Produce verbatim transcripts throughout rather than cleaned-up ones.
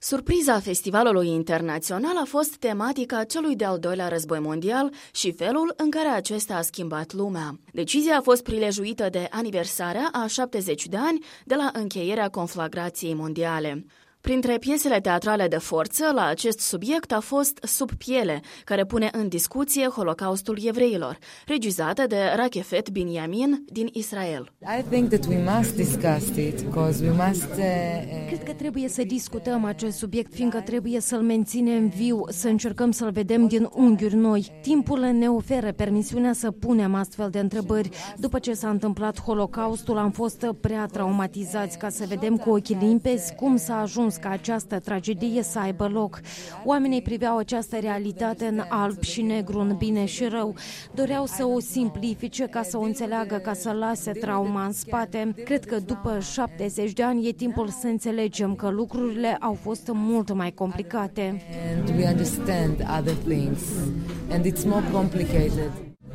Surpriza festivalului internațional a fost tematica celui de-al doilea război mondial și felul în care acesta a schimbat lumea. Decizia a fost prilejuită de aniversarea a șaptezeci de ani de la încheierea conflagrației mondiale. Printre piesele teatrale de forță la acest subiect a fost Sub piele, care pune în discuție Holocaustul evreilor, regizată de Rakefet Binyamin din Israel. I think that we must discuss it because we must uh, Cred că trebuie să discutăm acest subiect, fiindcă trebuie să-l menținem viu, să încercăm să-l vedem din unghiuri noi. Timpul ne oferă permisiunea să punem astfel de întrebări. După ce s-a întâmplat Holocaustul, am fost prea traumatizați ca să vedem cu ochii limpezi cum s-a ajuns ca această tragedie să aibă loc. Oamenii priveau această realitate în alb și negru, în bine și rău. Doreau să o simplifice ca să o înțeleagă, ca să lase trauma în spate. Cred că după șaptezeci de ani e timpul să înțelegem că lucrurile au fost mult mai complicate. and we understand other things and it's more complicated.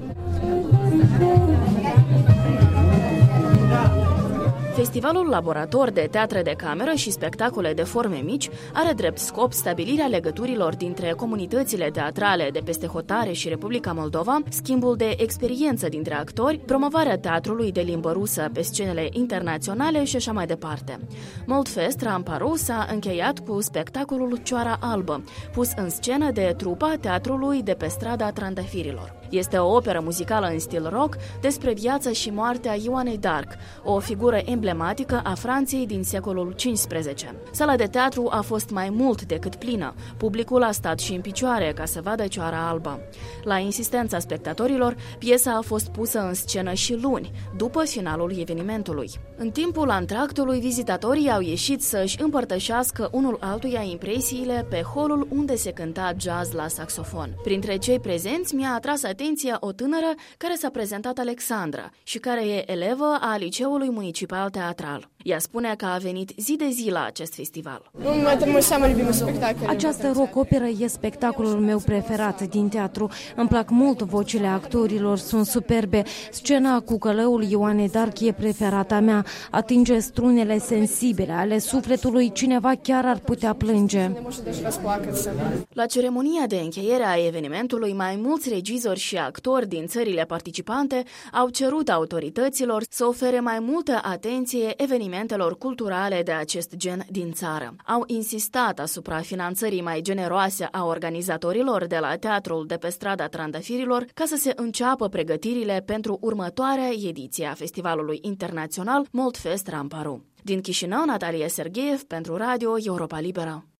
Festivalul Laborator de Teatre de Cameră și Spectacole de Forme Mici are drept scop stabilirea legăturilor dintre comunitățile teatrale de peste hotare și Republica Moldova, schimbul de experiență dintre actori, promovarea teatrului de limbă rusă pe scenele internaționale și așa mai departe. Moldfest Ramparu s-a încheiat cu spectacolul Cioara Albă, pus în scenă de trupa teatrului de pe strada Trandafirilor. Este o operă muzicală în stil rock despre viața și moartea Ioanei d'Arc, o figură emblematică a Franței din secolul cincisprezece. Sala de teatru a fost mai mult decât plină. Publicul a stat și în picioare ca să vadă Cioara Albă. La insistența spectatorilor, piesa a fost pusă în scenă și luni, după finalul evenimentului. În timpul antractului, vizitatorii au ieșit să-și împărtășească unul altuia impresiile pe holul unde se cânta jazz la saxofon. Printre cei prezenți mi-a atras atenția o tânără care s-a prezentat Alexandra și care e elevă a Liceului Municipal Teatral. Ea spune că a venit zi de zi la acest festival. Această rock-operă e spectacolul meu preferat din teatru. Îmi plac mult vocile actorilor, sunt superbe. Scena cu călăul Ioanei d'Arc e preferata mea. Atinge strunele sensibile ale sufletului, cineva chiar ar putea plânge. La ceremonia de încheiere a evenimentului, mai mulți regizori și actori din țările participante au cerut autorităților să ofere mai multă atenție evenimentelor culturale de acest gen din țară. Au insistat asupra finanțării mai generoase a organizatorilor de la teatrul de pe strada Trandafirilor ca să se înceapă pregătirile pentru următoarea ediție a Festivalului Internațional Moldfest Ramparu. Din Chișinău, Natalia Sergeev pentru Radio Europa Liberă.